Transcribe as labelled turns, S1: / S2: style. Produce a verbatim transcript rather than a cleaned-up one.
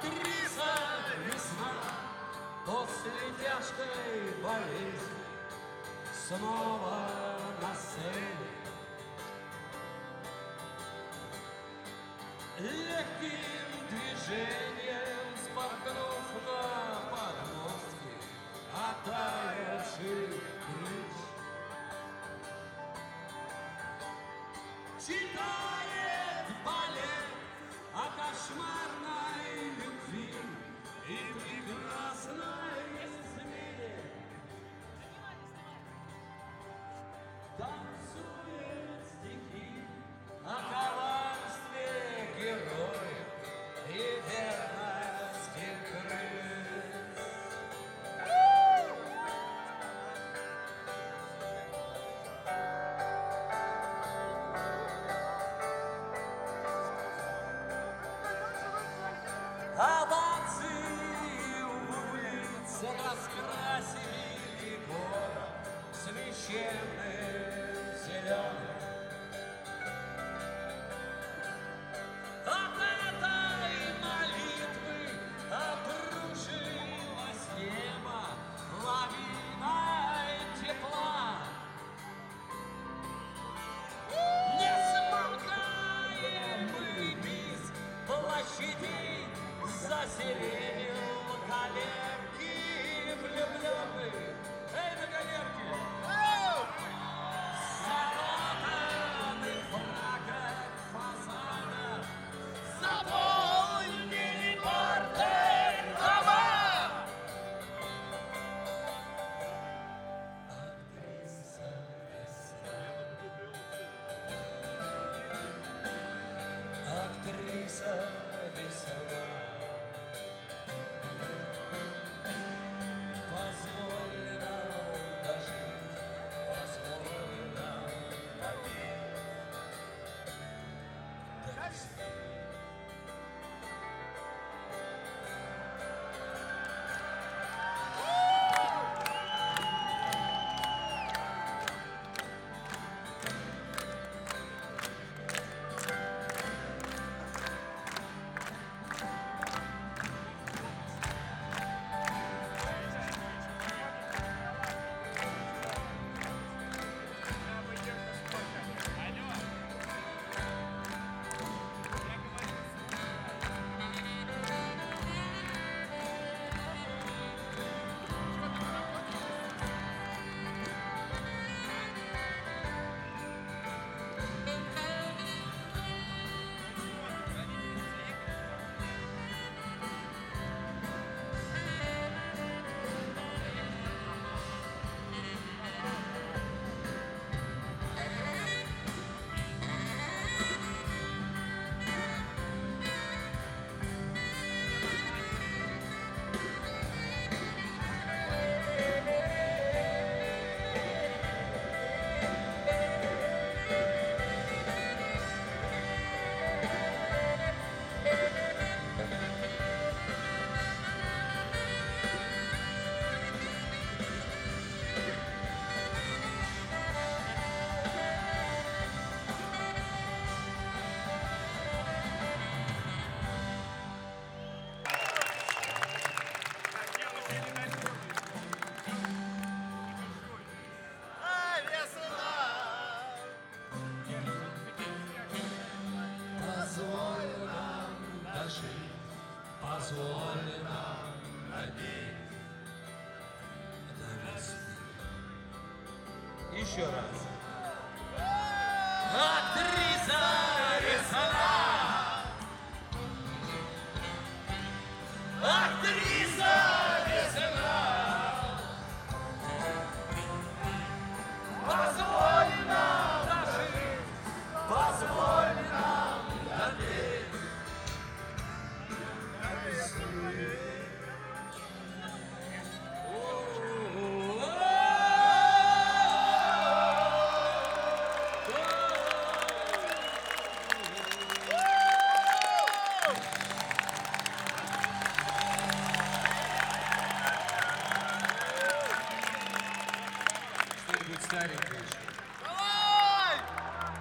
S1: Актриса весна после тяжкой болезни снова на сцене. Легким движением спорхнув на подмостке оттаивших крыш, читает балет о кошмарной любви и прекрасной измене. Танцует стихи о коварстве героев и верности крыс. Овации улиц раскрасили город священным зеленым. От этой молитвы обрушилось небо лавиной тепла. Не смолкаем мы без площадей, засеменил галерки влюбленных. Эй, на галерке! Замотанных фраках фасадов заполнили партерь дома. Актриса весна, актриса весна. Позволь нам дожить, позволь нам поверить до весны. Позволь нам дожить, позволь нам надеть до весны. Еще раз. Актриса весна, актриса весна, позволь нам дожить, позволь нам надеть до весны. Что-нибудь старенькое.